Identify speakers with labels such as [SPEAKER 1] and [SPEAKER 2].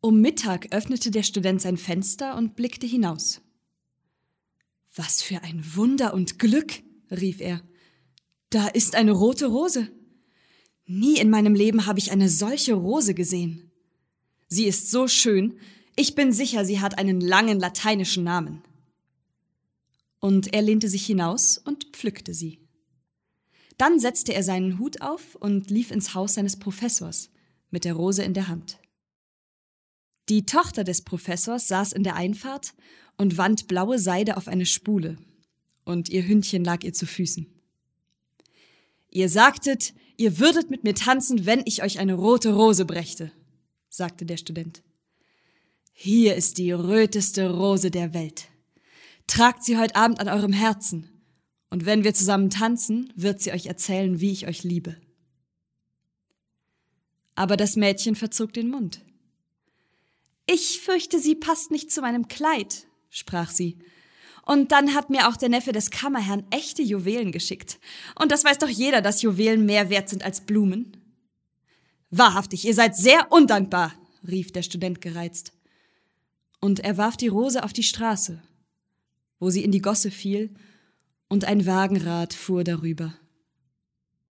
[SPEAKER 1] Um Mittag öffnete der Student sein Fenster und blickte hinaus. »Was für ein Wunder und Glück«, rief er. »Da ist eine rote Rose. Nie in meinem Leben habe ich eine solche Rose gesehen. Sie ist so schön, ich bin sicher, sie hat einen langen lateinischen Namen.« Und er lehnte sich hinaus und pflückte sie. Dann setzte er seinen Hut auf und lief ins Haus seines Professors mit der Rose in der Hand. Die Tochter des Professors saß in der Einfahrt und wand blaue Seide auf eine Spule, und ihr Hündchen lag ihr zu Füßen. »Ihr sagtet, ihr würdet mit mir tanzen, wenn ich euch eine rote Rose brächte«, sagte der Student. »Hier ist die röteste Rose der Welt. Tragt sie heute Abend an eurem Herzen, und wenn wir zusammen tanzen, wird sie euch erzählen, wie ich euch liebe.« Aber das Mädchen verzog den Mund. »Ich fürchte, sie passt nicht zu meinem Kleid«, sprach sie. »Und dann hat mir auch der Neffe des Kammerherrn echte Juwelen geschickt. Und das weiß doch jeder, dass Juwelen mehr wert sind als Blumen.« »Wahrhaftig, ihr seid sehr undankbar«, rief der Student gereizt. Und er warf die Rose auf die Straße, wo sie in die Gosse fiel, und ein Wagenrad fuhr darüber.